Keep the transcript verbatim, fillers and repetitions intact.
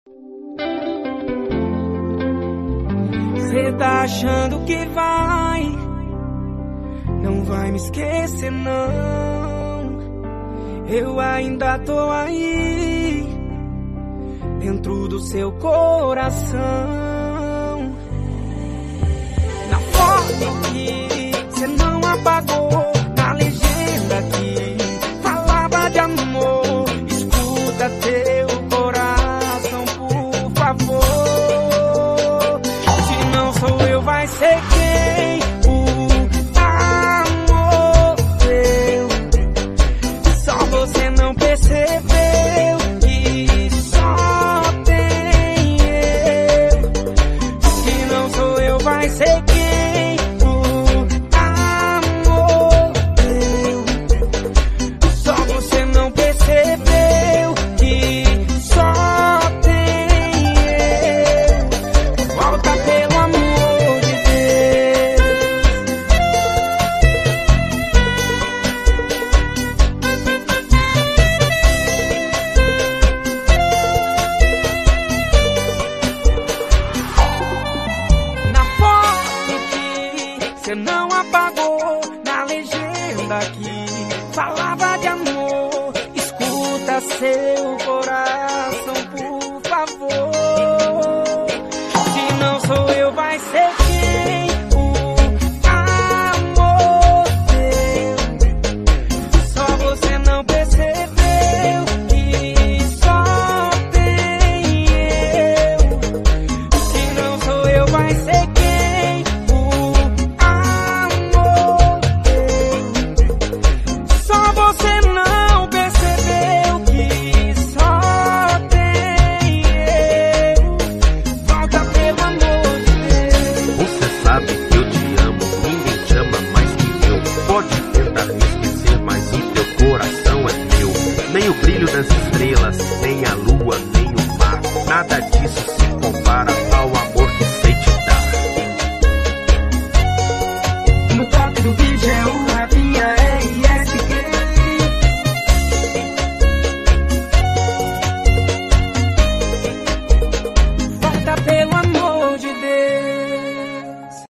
Cê tá achando que vai, não vai me esquecer não. Eu ainda tô aí, dentro do seu coração. Na foto que cê não apagou, na legenda que falava de amor, escuta teu coração, por favor. Se não sou eu, vai ser quem? O amor teu. Só você não percebeu que só tem eu. Se não sou eu, vai ser quem? O amor teu. Só você não percebeu que só tem eu. Volta pelo amor de Deus. Na foto que cê não apagou, na legenda que falava de amor, escuta seu coração, por favor. Se não sou eu, vai ser quem? O amor teu. Só você não percebeu que só tem eu. Se não sou eu, vai ser quem? O amor teu. Só você não percebeu que só tem eu. Volta pelo amor de Deus. Você sabe que eu te amo, ninguém te ama mais que eu. Pode tentar me esquecer, mas o teu coração é meu. Nem o brilho das estrelas, nem a lua, nem o mar, nada disso